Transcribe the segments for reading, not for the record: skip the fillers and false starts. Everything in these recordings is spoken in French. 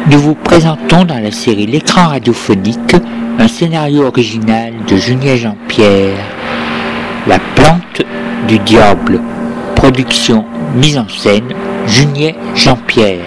Nous vous présentons dans la série L'écran radiophonique un scénario original de Junier Jean-Pierre, La plante du diable, production, mise en scène, Junier Jean-Pierre.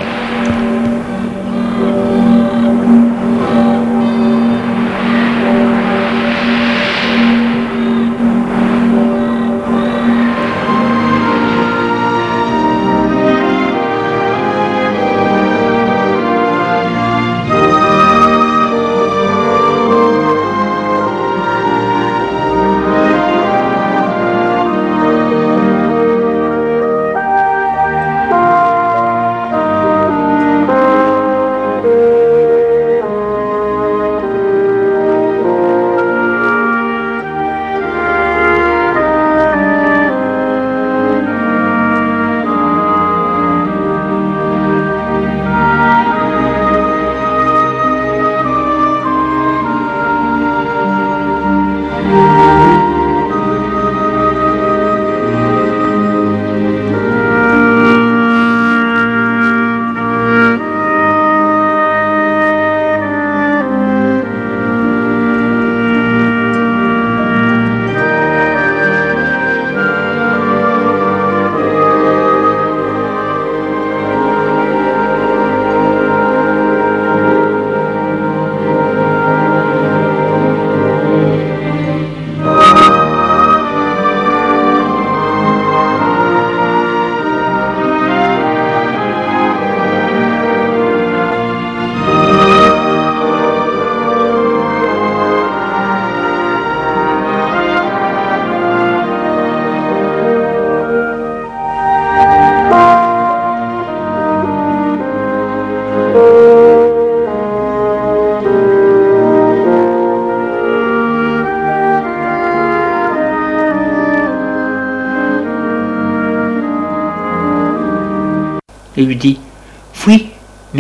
Il lui dit « Oui, merci ».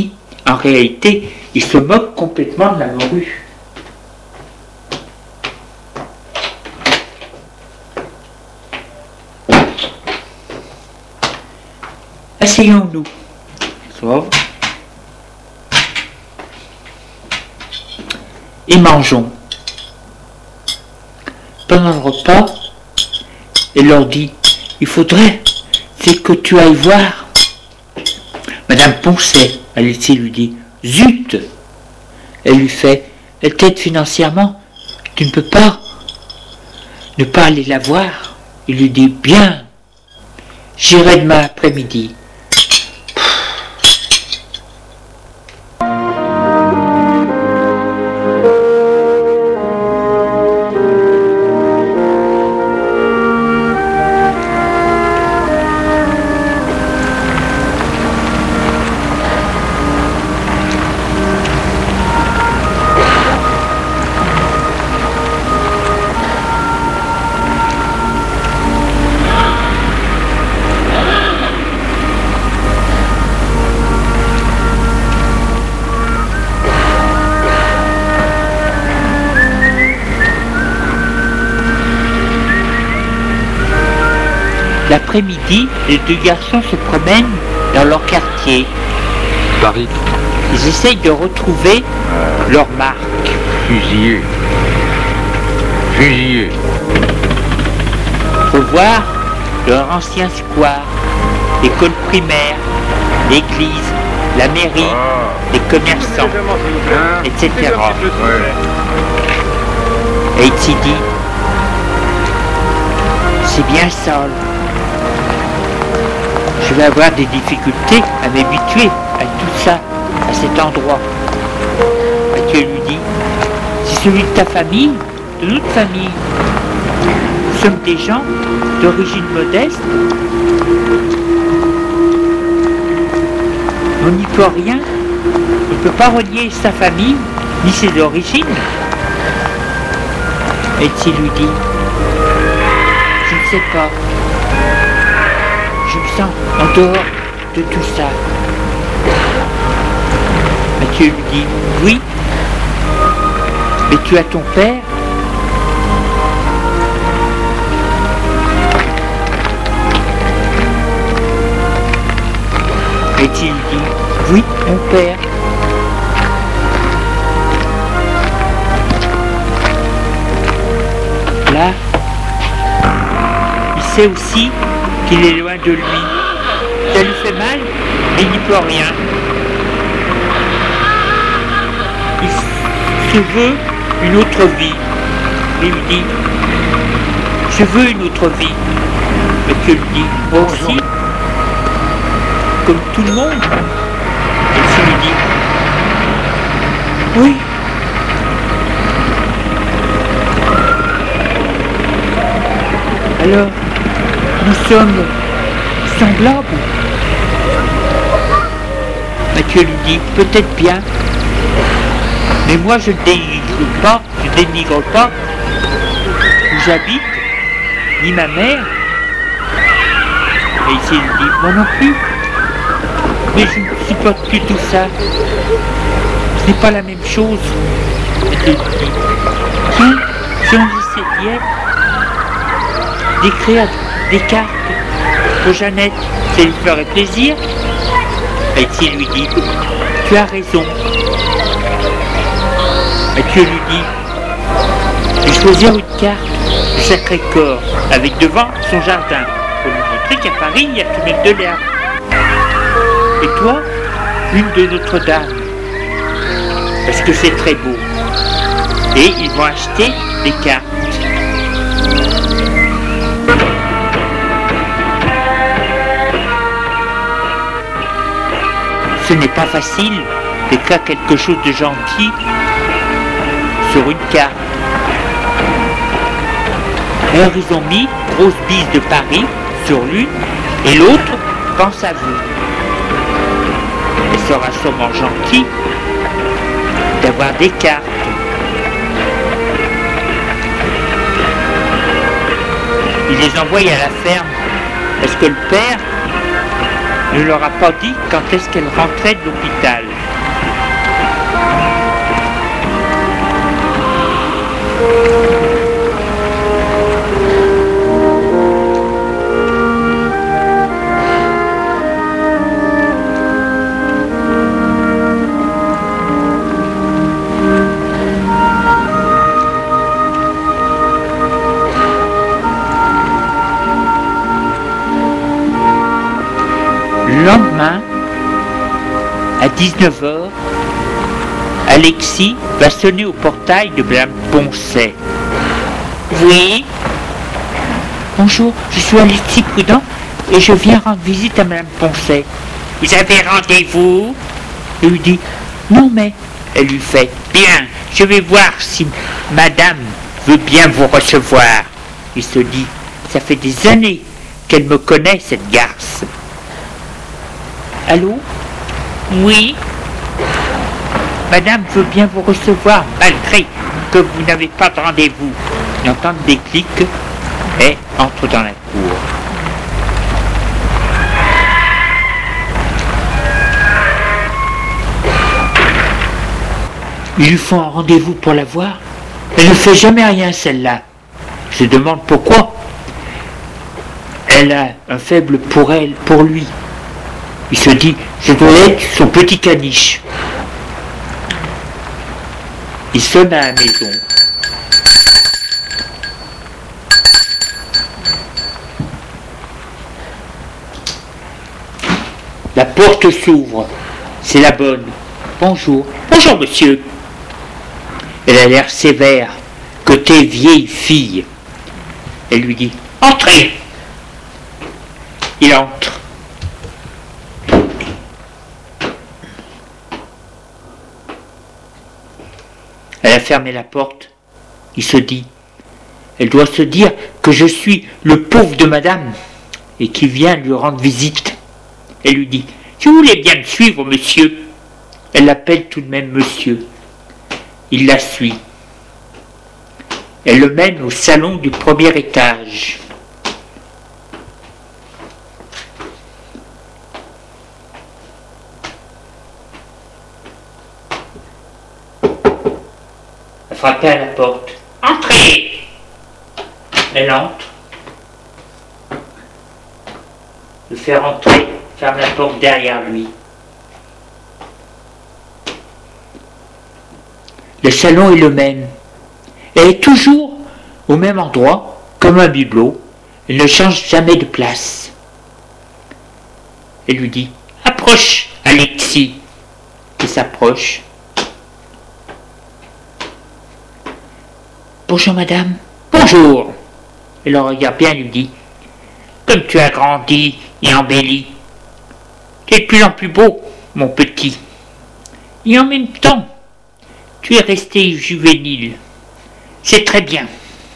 En réalité, il se moque complètement de la morue. Asseyons-nous. Sauve. Et mangeons. Pendant le repas, elle leur dit « Il faudrait, c'est que tu ailles voir. » Madame Poncet, Alexis lui dit « Zut !» Elle lui fait « Elle t'aide financièrement, tu ne peux pas ne pas aller la voir. » Il lui dit « Bien, j'irai demain après-midi. » L'après-midi, les deux garçons se promènent dans leur quartier. Paris. Ils essayent de retrouver leur marque. Fusillé. Fusillé. Revoir leur ancien square, l'école primaire, l'église, la mairie, les commerçants, etc. Et il s'y dit, c'est bien sale. Je vais avoir des difficultés à m'habituer à tout ça, à cet endroit. Mathieu lui dit, c'est celui de ta famille, de notre famille. Nous sommes des gens d'origine modeste. On n'y peut rien. On ne peut pas relier sa famille, ni ses origines. Et il lui dit, je ne sais pas. Je me sens en dehors de tout ça. Mathieu lui dit, oui, mais tu as ton père. Et il dit, oui, mon père. sait aussi qu'il est loin de lui. Ça lui fait mal, mais il n'y peut rien. Il se veut une autre vie. Il lui dit, je veux une autre vie. Mathieu lui dit, moi aussi, comme tout le monde. Et il lui dit, oui. Alors, nous sommes semblables. Mathieu lui dit, peut-être bien, mais moi je ne dénigre pas où j'habite, ni ma mère. Et ici il lui dit, moi non plus, mais je ne supporte plus tout ça. Ce n'est pas la même chose. Mathieu lui dit, tiens, si on essayait d'écrire des cartes pour Jeannette, ça lui ferait plaisir. Mathieu lui dit, tu as raison. Mathieu lui dit, de choisir une carte du Sacré-Cœur avec devant son jardin pour lui montrer qu'à Paris il y a tout de même de l'herbe. Et toi, une de Notre-Dame, parce que c'est très beau. Et ils vont acheter des cartes. Ce n'est pas facile d'écrire quelque chose de gentil sur une carte. Alors ils ont mis grosse bise de Paris sur l'une et l'autre pense à vous. Il sera sûrement gentil d'avoir des cartes. Il les envoie à la ferme parce que le père ne leur a pas dit quand est-ce qu'elle rentrait de l'hôpital. Le lendemain, à 19h, Alexis va sonner au portail de Madame Poncet. Oui. Bonjour, je suis Alexis Prudent et je viens rendre visite à Madame Poncet. Vous avez rendez-vous? Il lui dit, non mais, elle lui fait, bien, je vais voir si Madame veut bien vous recevoir. Il se dit, ça fait des années qu'elle me connaît cette garce. Allô? Oui. Madame veut bien vous recevoir malgré que vous n'avez pas de rendez-vous. Il entend des clics et entre dans la cour. Ils lui font un rendez-vous pour la voir. Elle ne fait jamais rien celle-là. Je se demande pourquoi. Elle a un faible pour elle, pour lui. Il se dit, je dois être son petit caniche. Il sonne à la maison. La porte s'ouvre. C'est la bonne. Bonjour. Bonjour, monsieur. Elle a l'air sévère, côté vieille fille. Elle lui dit, entrez. Il entre. Elle a fermé la porte. Il se dit, elle doit se dire que je suis le pauvre de madame et qui vient lui rendre visite. Elle lui dit, si vous voulez bien me suivre, monsieur. Elle l'appelle tout de même monsieur. Il la suit. Elle le mène au salon du premier étage. Elle frappe à la porte. Entrez! Elle entre. Le fait rentrer, ferme la porte derrière lui. Le salon est le même. Elle est toujours au même endroit, comme un bibelot, Elle ne change jamais de place. Elle lui dit « Approche, Alexis !» Il s'approche. « Bonjour, madame. »« Bonjour !» Elle le regarde bien et lui dit « Comme tu as grandi et embelli, tu es de plus en plus beau, mon petit. Et en même temps, tu es resté juvénile. C'est très bien. »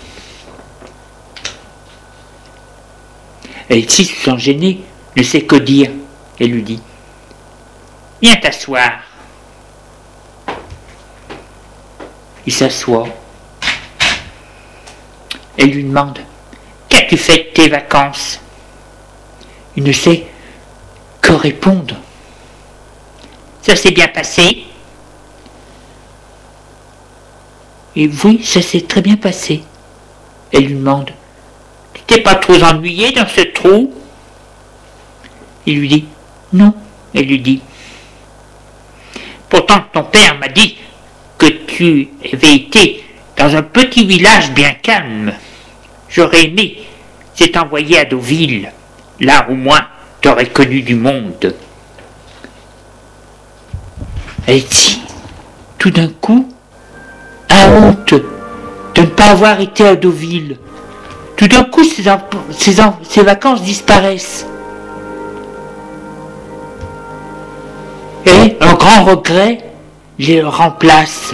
Alexis, se sent gêné, ne sait que dire. Elle lui dit « Viens t'asseoir. » Il s'assoit. Elle lui demande « Qu'as-tu fait de tes vacances ?» Il ne sait que répondre. « Ça s'est bien passé ?» Et oui, ça s'est très bien passé. Elle lui demande « Tu t'es pas trop ennuyé dans ce trou ?» Il lui dit « Non. » Elle lui dit « Pourtant ton père m'a dit que tu avais été dans un petit village bien calme. J'aurais aimé s'être envoyé à Deauville, là au moins t'aurais connu du monde. » Alexis, tout d'un coup, a honte de ne pas avoir été à Deauville. Tout d'un coup, ses vacances disparaissent. Et un grand regret les remplace.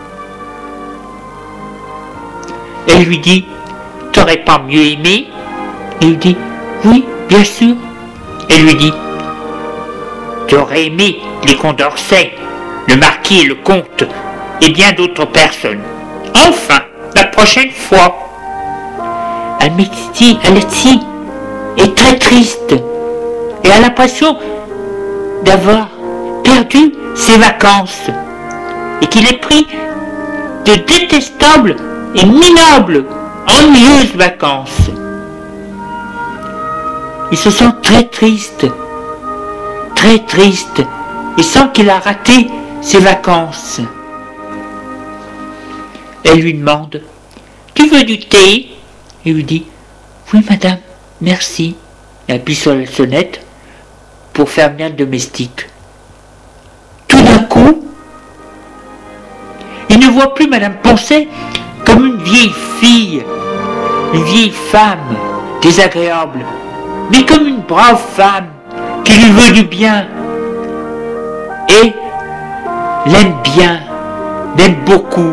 Elle lui dit « T'aurais pas mieux aimé ?» Il lui dit « Oui, bien sûr. » Elle lui dit « Tu aurais aimé les Condorcet, le marquis et le comte, et bien d'autres personnes. Enfin, la prochaine fois. » Alexis est très triste et a l'impression d'avoir perdu ses vacances et qu'il est pris de détestables et minables, ennuyeuses vacances. Il se sent très triste et sent qu'il a raté ses vacances. Elle lui demande « Tu veux du thé ?» Il lui dit « Oui, madame, merci. » Elle appuie sur la sonnette pour faire venir le domestique. Tout d'un coup, il ne voit plus madame Poncet comme une vieille fille, une vieille femme désagréable, mais comme une brave femme qui lui veut du bien et l'aime bien, l'aime beaucoup.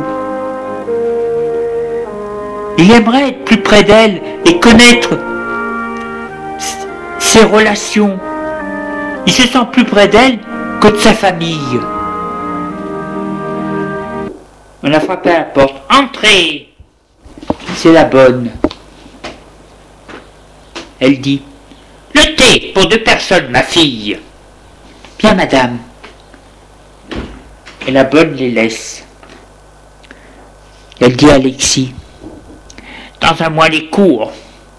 Il aimerait être plus près d'elle et connaître ses relations. Il se sent plus près d'elle que de sa famille. On a frappé à la porte. « Entrez !» C'est la bonne. Elle dit « Le thé pour 2 personnes, ma fille. »« Bien, madame. » Et la bonne les laisse. Elle dit à Alexis « Dans un mois les cours. »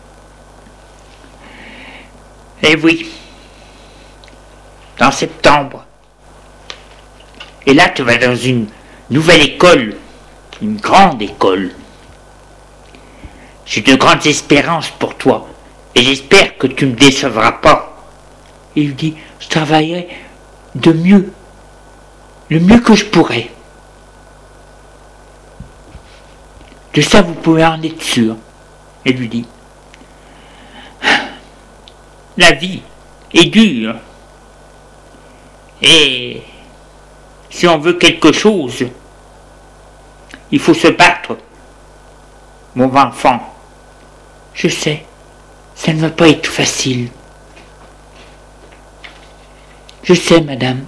Eh oui, dans septembre. Et là, tu vas dans une nouvelle école, une grande école. J'ai de grandes espérances pour toi, et j'espère que tu ne me décevras pas. Il lui dit, je travaillerai de mieux, le mieux que je pourrai. De ça, vous pouvez en être sûr. Elle lui dit, la vie est dure. Et si on veut quelque chose, il faut se battre. Mon enfant, je sais, ça ne va pas être facile. Je sais, madame.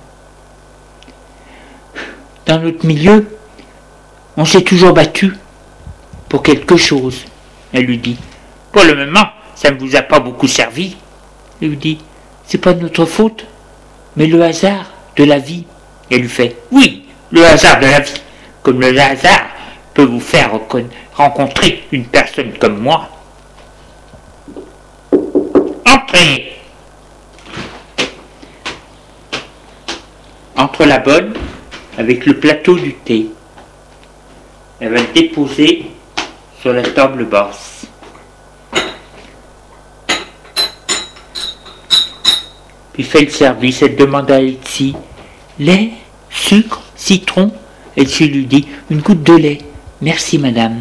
Dans notre milieu, on s'est toujours battu pour quelque chose. Elle lui dit, pour le moment, ça ne vous a pas beaucoup servi. Elle lui dit, c'est pas de notre faute, mais le hasard de la vie. Elle lui fait, oui, le hasard de la vie, comme le hasard peut vous faire rencontrer une personne comme moi. Entrez. Entre la bonne avec le plateau du thé. Elle va le déposer sur la table basse. puis fait le service. Elle demande à Elsie lait, sucre, citron. Elsie lui dit une goutte de lait. Merci madame.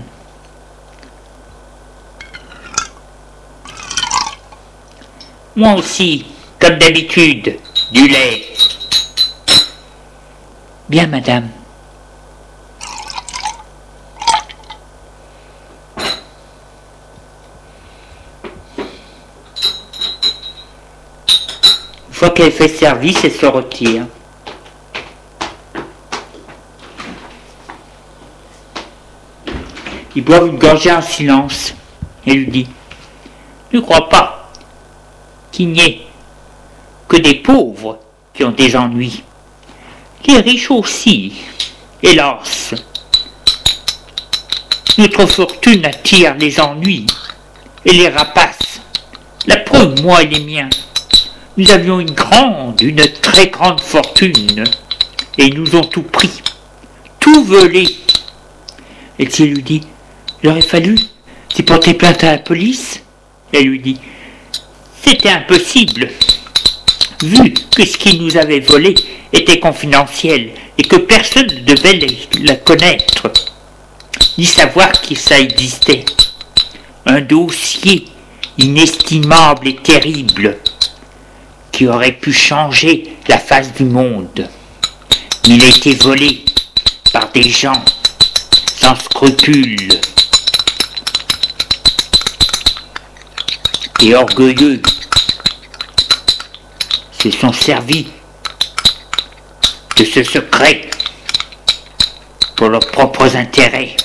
Moi aussi, comme d'habitude, du lait. Bien madame. Une fois qu'elle fait service, elle se retire. Ils boivent une gorgée en silence. Elle lui dit ne crois pas qu'il n'y ait que des pauvres qui ont des ennuis. Les riches aussi, hélas. Notre fortune attire les ennuis et les rapaces. La preuve, moi et les miens. Nous avions une très grande fortune, et ils nous ont tout pris, tout volé. Elsie lui dit, il aurait fallu s'y porter plainte à la police. Elle lui dit, c'était impossible, vu que ce qui nous avait volé était confidentiel et que personne ne devait la connaître, ni savoir que ça existait. Un dossier inestimable et terrible qui aurait pu changer la face du monde. Il a été volé par des gens sans scrupules et orgueilleux. Se sont servis de ce secret pour leurs propres intérêts.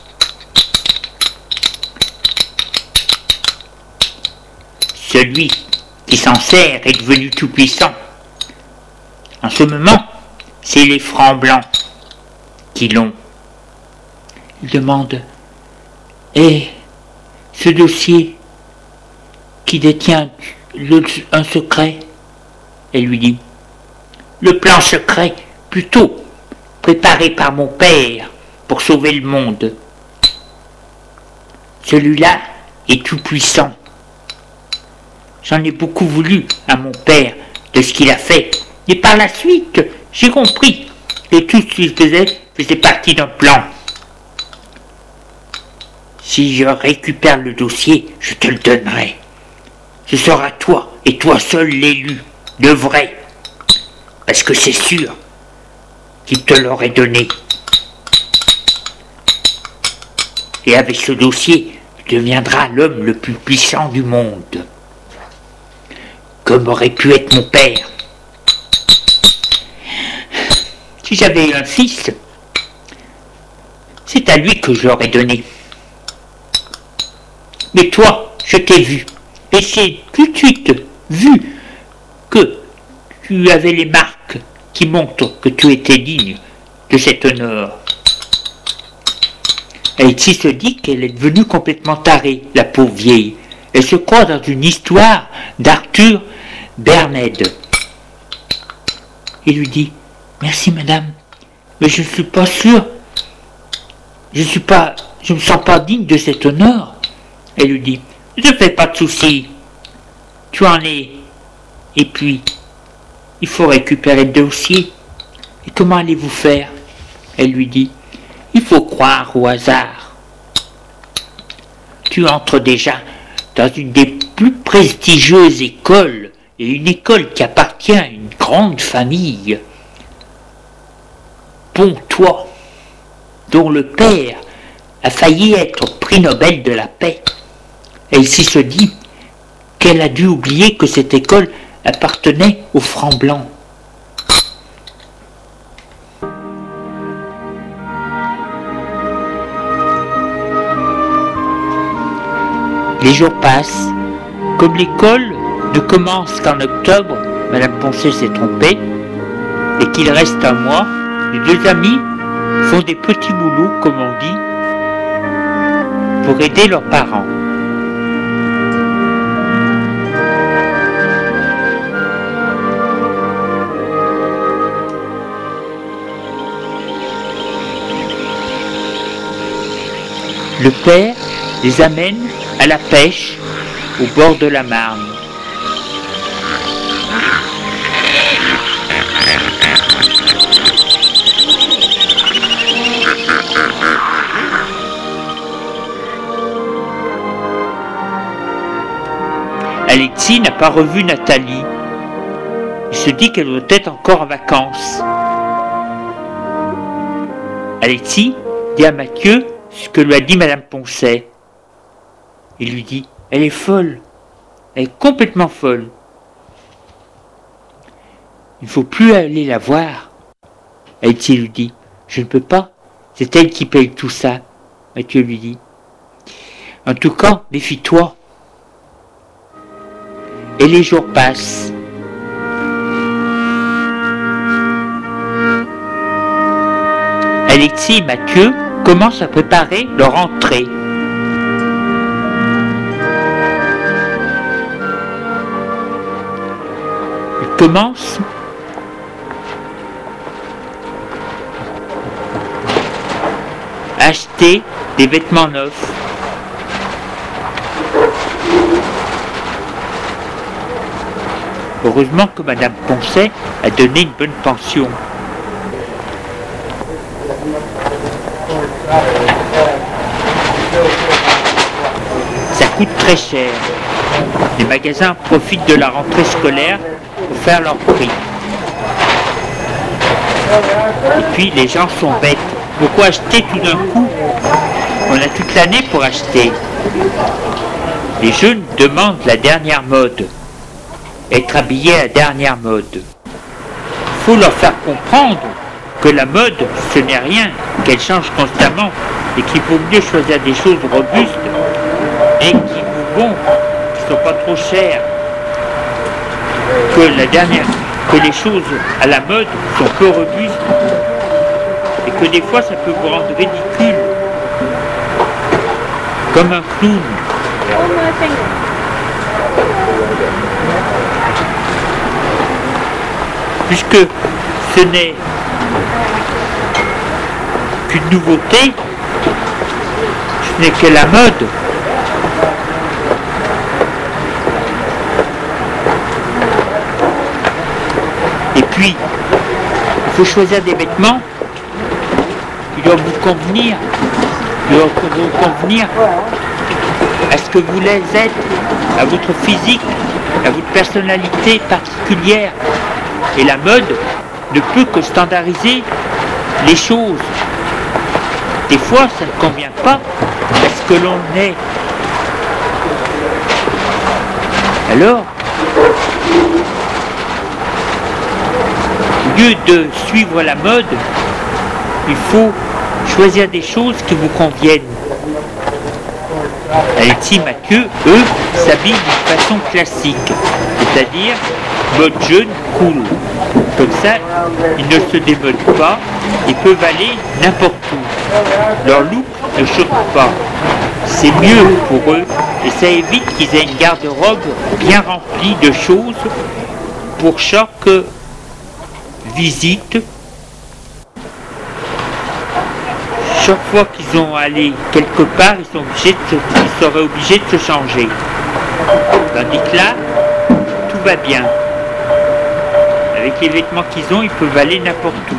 Celui qui s'en sert est devenu tout puissant. En ce moment, c'est les francs blancs qui l'ont. Il demande, et ce dossier qui détient un secret? Elle lui dit, le plan secret, plutôt, préparé par mon père pour sauver le monde. Celui-là est tout puissant. J'en ai beaucoup voulu à mon père de ce qu'il a fait. Et par la suite, j'ai compris que tout ce qu'il faisait partie d'un plan. Si je récupère le dossier, je te le donnerai. Ce sera toi, et toi seul l'élu, de vrai. Parce que c'est sûr qu'il te l'aurait donné. Et avec ce dossier, tu deviendras l'homme le plus puissant du monde. Comme aurait pu être mon père. Si j'avais un fils, c'est à lui que je l'aurais donné. Mais toi, je t'ai vu, et j'ai tout de suite vu que tu avais les marques qui montrent que tu étais digne de cet honneur. Elsie se dit qu'elle est devenue complètement tarée, la pauvre vieille. Elle se croit dans une histoire d'Arthur Berned. Il lui dit, merci madame, mais je ne suis pas sûr, je ne me sens pas digne de cet honneur. Elle lui dit, ne fais pas de soucis, tu en es, et puis, il faut récupérer le dossier. Et comment allez-vous faire? Elle lui dit, il faut croire au hasard. Tu entres déjà dans une des plus prestigieuses écoles, et une école qui appartient à une grande famille. Pontois, dont le père a failli être prix Nobel de la paix. Elsie se dit qu'elle a dû oublier que cette école appartenait aux francs blancs. Les jours passent. Comme l'école ne commence qu'en octobre, Madame Poncet s'est trompée, et qu'il reste un mois, les deux amis font des petits boulots, comme on dit, pour aider leurs parents. Le père les amène à la pêche au bord de la Marne. Alexis n'a pas revu Nathalie. Il se dit qu'elle doit être encore en vacances. Alexis dit à Mathieu ce que lui a dit Madame Poncet. Il lui dit « Elle est folle, elle est complètement folle. Il ne faut plus aller la voir. » Alexis lui dit « Je ne peux pas, c'est elle qui paye tout ça. » Mathieu lui dit « En tout cas, méfie-toi. » Et les jours passent. Alexis et Mathieu commencent à préparer leur entrée. Ils commencent à acheter des vêtements neufs. Heureusement que Madame Poncet a donné une bonne pension. Ça coûte très cher. Les magasins profitent de la rentrée scolaire pour faire leur prix. Et puis les gens sont bêtes. Pourquoi acheter tout d'un coup? On a toute l'année pour acheter. Les jeunes demandent la dernière mode. Être habillé à la dernière mode. Il faut leur faire comprendre que la mode, ce n'est rien, qu'elle change constamment et qu'il vaut mieux choisir des choses robustes et qui vous vont, qui ne sont pas trop chères, que les choses à la mode sont peu robustes et que des fois ça peut vous rendre ridicule, comme un clown. Puisque ce n'est qu'une nouveauté, ce n'est que la mode. Et puis, il faut choisir des vêtements qui doivent vous convenir, à ce que vous voulez être, à votre physique, à votre personnalité particulière. Et la mode ne peut que standardiser les choses. Des fois, ça ne convient pas à ce que l'on est. Alors, au lieu de suivre la mode, il faut choisir des choses qui vous conviennent. Alexis et Mathieu, eux, s'habillent d'une façon classique, c'est-à-dire mode jeune, cool. Comme ça, ils ne se démodent pas et peuvent aller n'importe où. Leur look ne choque pas. C'est mieux pour eux et ça évite qu'ils aient une garde-robe bien remplie de choses pour chaque visite. Chaque fois qu'ils ont allé quelque part, ils seraient obligés de se changer. Tandis que là, tout va bien. Avec les vêtements qu'ils ont, ils peuvent aller n'importe où.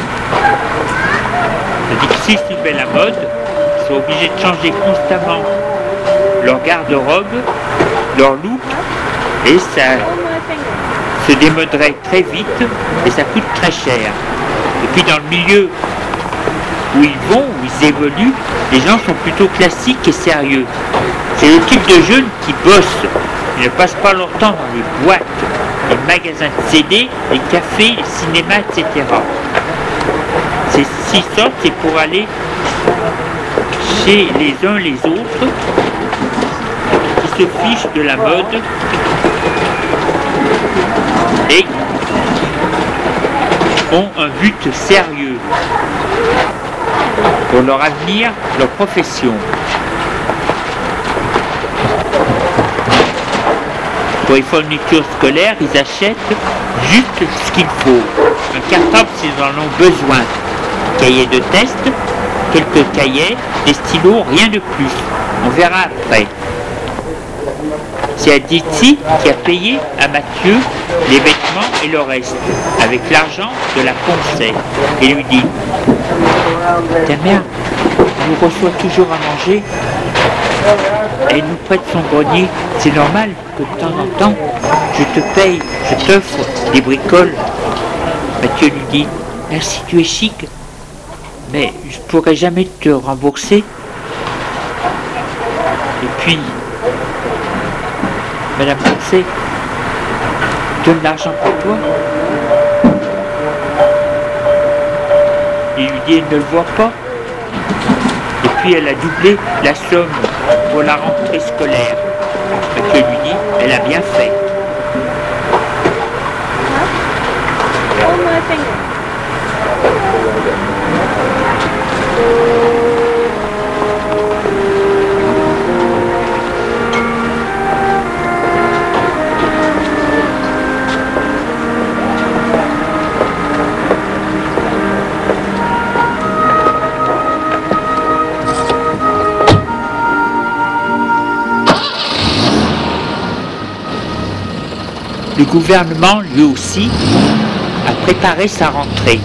Tandis que s'ils suivaient la mode, ils sont obligés de changer constamment leur garde-robe, leur look, et ça se démoderait très vite et ça coûte très cher. Et puis dans le milieu où ils vont, où ils évoluent, les gens sont plutôt classiques et sérieux. C'est le type de jeunes qui bossent. Ils ne passent pas leur temps dans les boîtes, les magasins de CD, les cafés, les cinémas, etc. S'ils sortent, c'est pour aller chez les uns les autres qui se fichent de la mode et ont un but sérieux pour leur avenir, leur profession. Pour les fournitures scolaires, ils achètent juste ce qu'il faut. Un cartable s'ils en ont besoin. Cahier de test, quelques cahiers, des stylos, rien de plus. On verra après. C'est Aditi qui a payé à Mathieu les vêtements et le reste, avec l'argent de la Poncet, et lui dit « Ta mère nous reçoit toujours à manger ? elle nous prête son grenier. C'est normal que de temps en temps, je te paye, je t'offre des bricoles. Mathieu lui dit, merci, tu es chic, mais je pourrais jamais te rembourser. Et puis, Madame Poncet donne l'argent pour toi. Il lui dit, elle ne le voit pas. Et puis elle a doublé la somme pour la rentrée scolaire. Mathieu lui dit, elle a bien fait. Le gouvernement, lui aussi, a préparé sa rentrée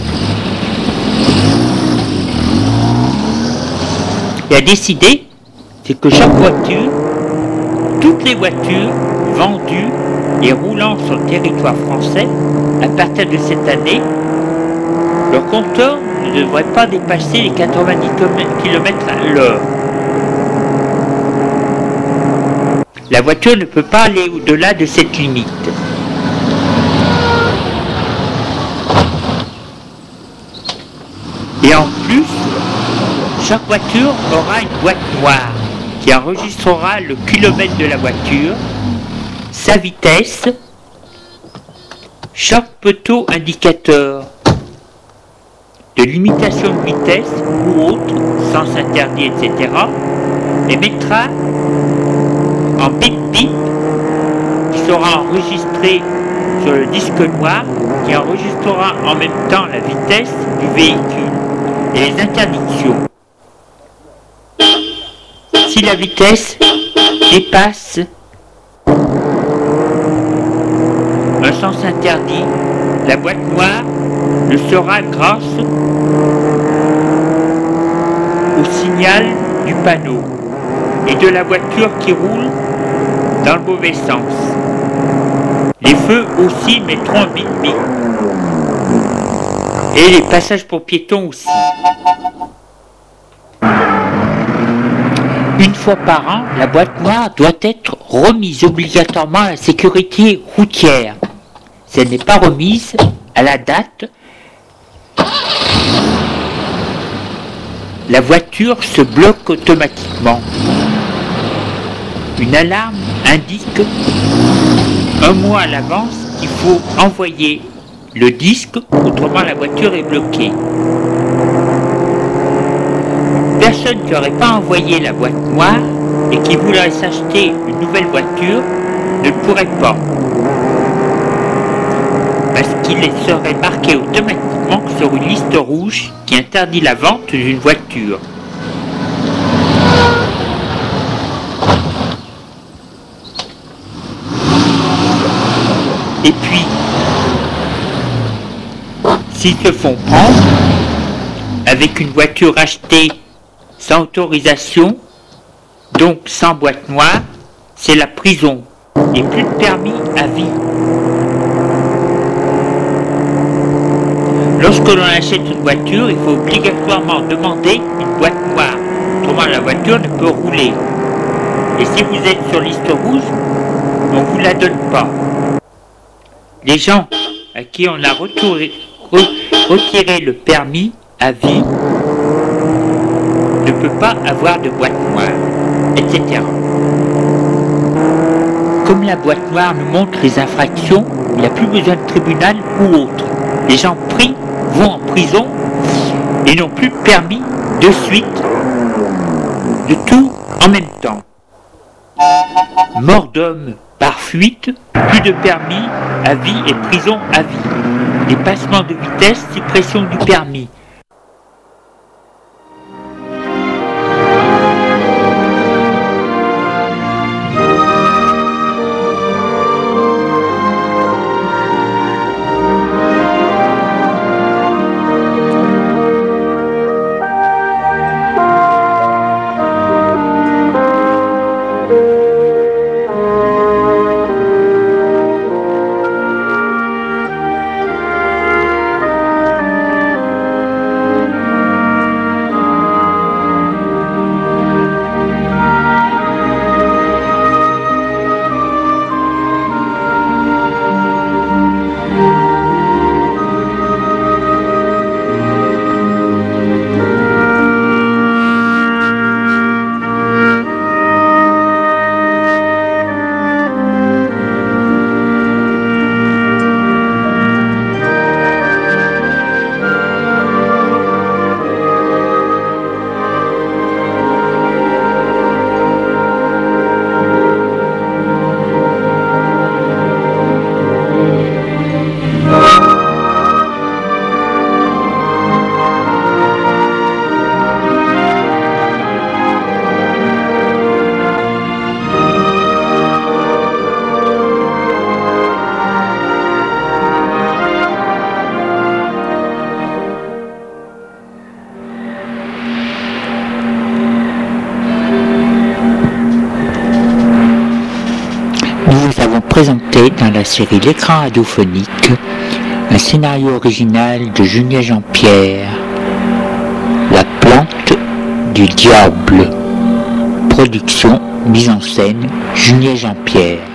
et a décidé que chaque voiture, toutes les voitures vendues et roulant sur le territoire français, à partir de cette année, leur compteur ne devrait pas dépasser les 90 km à l'heure. La voiture ne peut pas aller au-delà de cette limite. Et en plus, chaque voiture aura une boîte noire qui enregistrera le kilomètre de la voiture, sa vitesse, chaque poteau indicateur de limitation de vitesse ou autre, sens interdit, etc. et mettra en bip-bip qui sera enregistré sur le disque noir qui enregistrera en même temps la vitesse du véhicule et les interdictions. Si la vitesse dépasse un sens interdit, la boîte noire le sera grâce au signal du panneau et de la voiture qui roule dans le mauvais sens. Les feux aussi mettront un bip-bip. Et les passages pour piétons aussi. Une fois par an, la boîte noire doit être remise obligatoirement à la sécurité routière. Si elle n'est pas remise à la date, la voiture se bloque automatiquement. Une alarme indique un mois à l'avance qu'il faut envoyer le disque, autrement la voiture est bloquée. Personne qui n'aurait pas envoyé la boîte noire et qui voudrait s'acheter une nouvelle voiture ne le pourrait pas. Parce qu'il serait marqué automatiquement sur une liste rouge qui interdit la vente d'une voiture. Et puis, s'ils se font prendre avec une voiture achetée sans autorisation, donc sans boîte noire, c'est la prison et plus de permis à vie. Lorsque l'on achète une voiture, il faut obligatoirement demander une boîte noire, autrement la voiture ne peut rouler. Et si vous êtes sur liste rouge, on ne vous la donne pas. Les gens à qui on a retiré le permis à vie ne peut pas avoir de boîte noire, etc. Comme la boîte noire nous montre les infractions, il n'y a plus besoin de tribunal ou autre. Les gens pris vont en prison et n'ont plus de permis de suite, de tout en même temps. Mort d'homme par fuite, plus de permis à vie et prison à vie. Dépassement de vitesse, suppression du permis. extrait dans la série L'écran radiophonique, un scénario original de Julien Jean-Pierre, La plante du diable. Production, mise en scène, Julien Jean-Pierre.